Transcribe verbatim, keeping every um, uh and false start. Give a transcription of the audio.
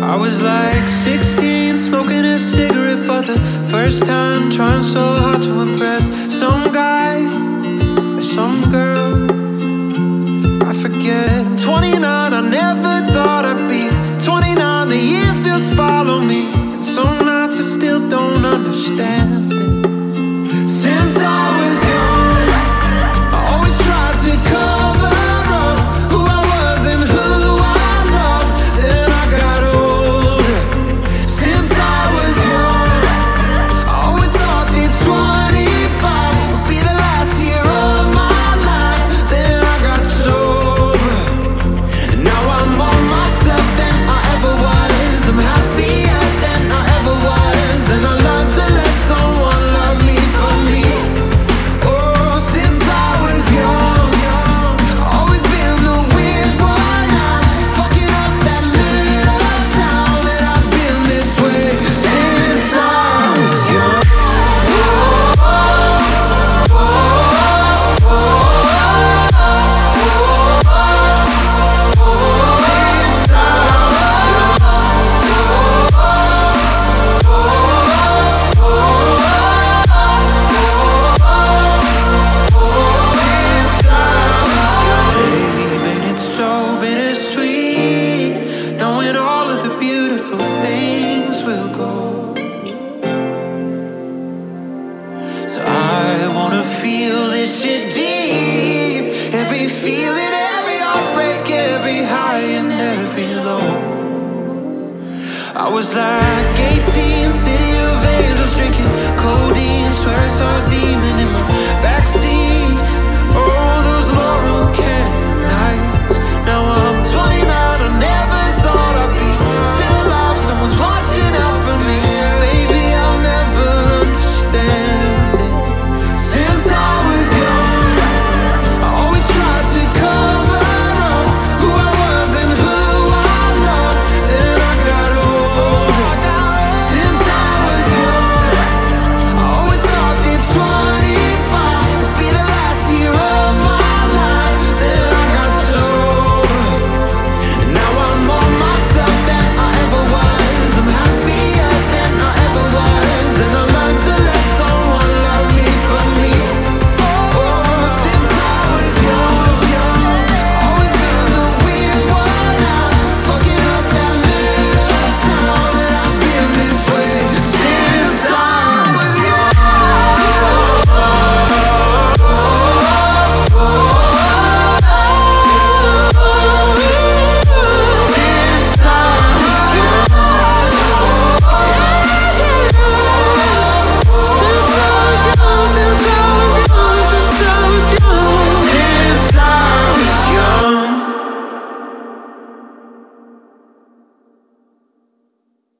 I was like sixteen, smoking a cigarette for the first time, trying so hard to impress some guy or some girl, I forget. Twenty-nine, I never thought I'd be twenty-nine, the years just follow me, and some nights I still don't understand it. Since I was young, I always tried to cover up who I was and who I loved. Then I got older. Since I was young, I always thought that twenty-five would be the last year of my life. Then I got sober. Now I'm more myself than I ever was. I'm happier than I ever was, and I learned to let someone love me for me. Oh, since I was young, I've always been the weird one. I'm fucking up that little town, and I've been this way since I was young. Made it so bittersweet, knowing all of the beautiful things will go. So I wanna feel this shit deep, every feeling, every heartbreak, every high and every low. I was like eighteen, city of angels, drinking codeine, swear I saw demons.